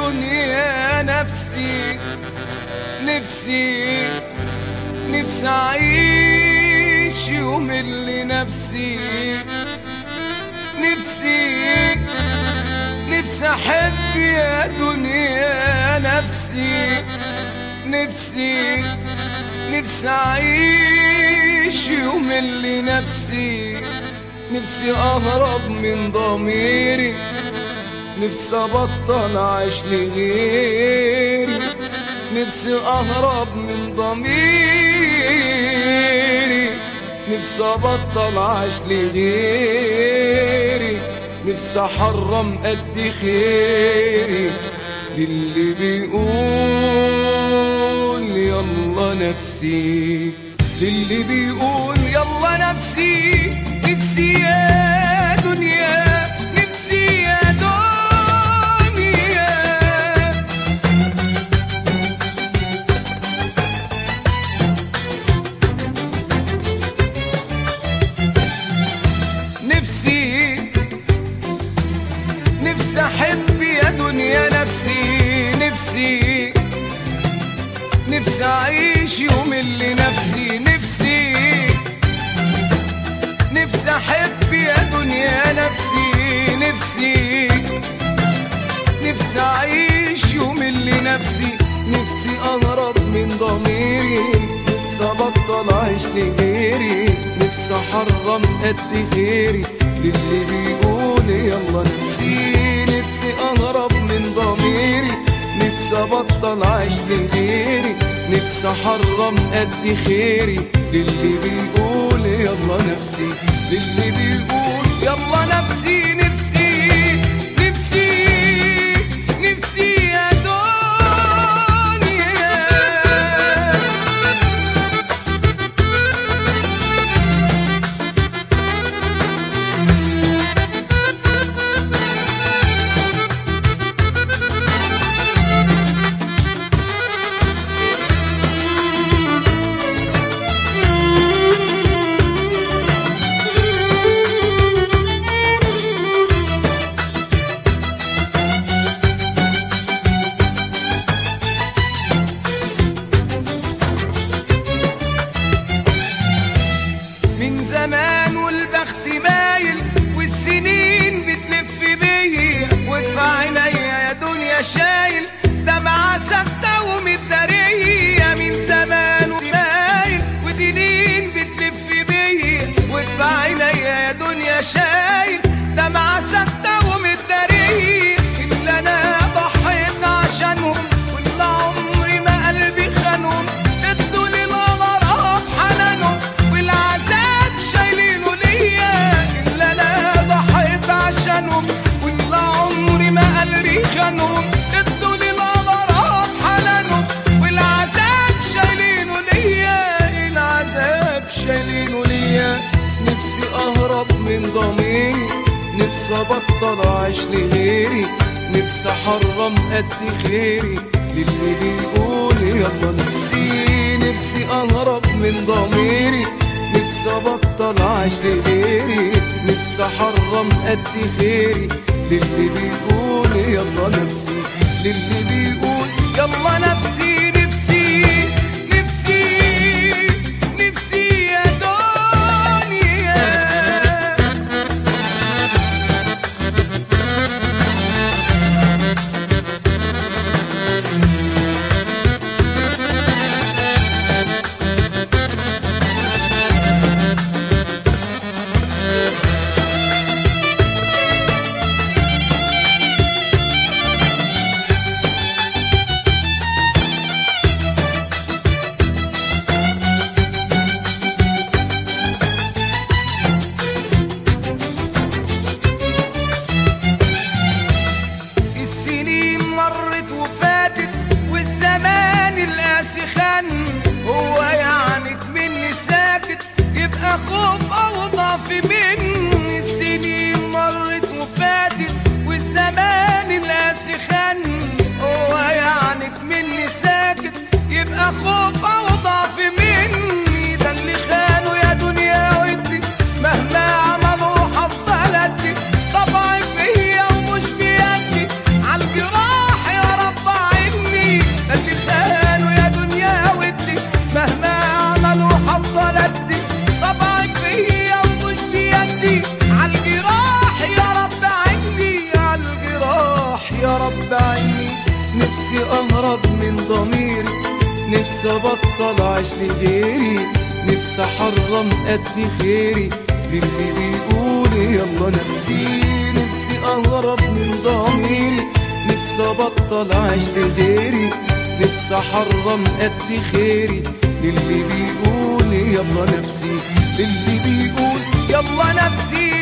دنيا نفسي نفسي نفسي أعيش يوم اللي نفسي نفسي نفسي أحب يا دنيا نفسي نفسي نفسي أعيش يوم اللي نفسي نفسي أهرب من ضميري نفسي أبطل أعيش لغيري نفسي أهرب من ضميري نفسي أبطل أعيش لغيري نفسي أحرم قد خيري للي بيقول يلا نفسي للي بيقول يلا نفسي نفسي يا دنيا نفسي يا دنيا نفسي نفسي أحب يا دنيا نفسي نفسي نفسي أعيش يوم اللي نفسي نفسي نفسي أحب يا دنيا نفسي نفسي نفسي أعيش يوم اللي نفسي نفسي أهرب من ضميري نفسي أبطل أعيش لغيري نفسي أحرم قد غيري للي بيقول يلا نفسي نفسي أهرب من ضميري نفسي أبطل أعيش لغيري نفسي أحرم قد خيري للي بيقول يلا نفسي للي بيقول يلا نفسي نفسي نفسي نفسي يا دنيا زمان والبخت مايل والسنين بتلف بيا وفي عينيا يا دنيا شايل دمعة ثابتة ومتدارية من زمان مايل وسنين بتلف بيا وفي عينيا يا دنيا شايل دمعة ثابتة ومتدارية اللي أنا ضحيت عشانهم واللي عمري ما قلبي خانهم ادوا لي الغرام حنانهم والعذاب شايلينه ليا اللي انا ضحيت عشانهم واللي عمري ما قلبي خانهم ادوا لي الغرام حنانهم والعذاب شايلينه ليا العذاب شايلينه ليا نفسي اهرب من ضميري نفسي ابطل اعيش لغيري نفسي احرم قد خيري للي بيقول يلا نفسي نفسي اهرب من ضميري نفسي ابطل اعيش لغيري نفسي احرم قد خيري للي بيقول يلا نفسي للي بيقول يلا نفسي نفسي نفسي نفسي يا دنيا نفسي اهرب من ضميري، نفسي ابطل عيش لغيري، نفسي احرم قد خيري للي بيقول يلا نفسي. نفسي اهرب من ضميري، نفسي ابطل عيش لغيري، نفسي احرم قد خيري للي بيقول يلا نفسي، للي بيقول يلا نفسي.